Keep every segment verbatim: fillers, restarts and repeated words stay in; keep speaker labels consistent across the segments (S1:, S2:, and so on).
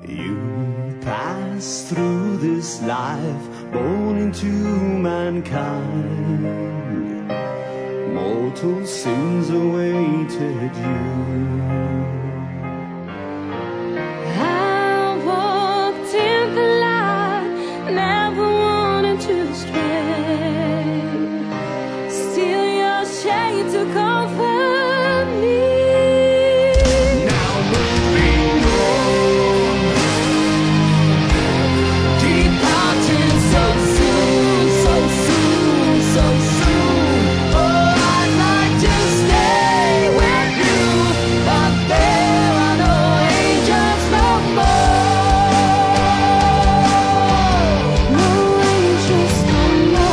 S1: You pass through this life, born into mankind. Mortal sins awaited you.
S2: I walked in the light, never wanted to stray. Still your shade to comfort me.
S1: Now moving on, departing so soon, so soon, so soon. Oh, I'd like to stay with you, but there are no angels no more.
S2: No angels no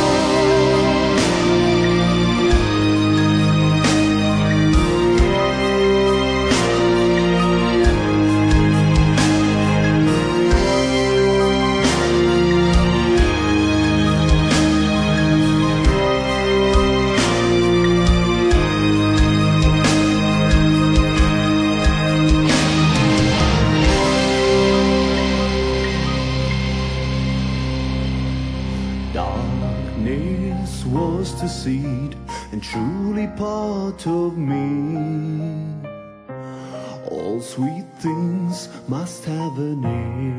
S1: Darkness was the seed and truly part of me. All sweet things must have an end.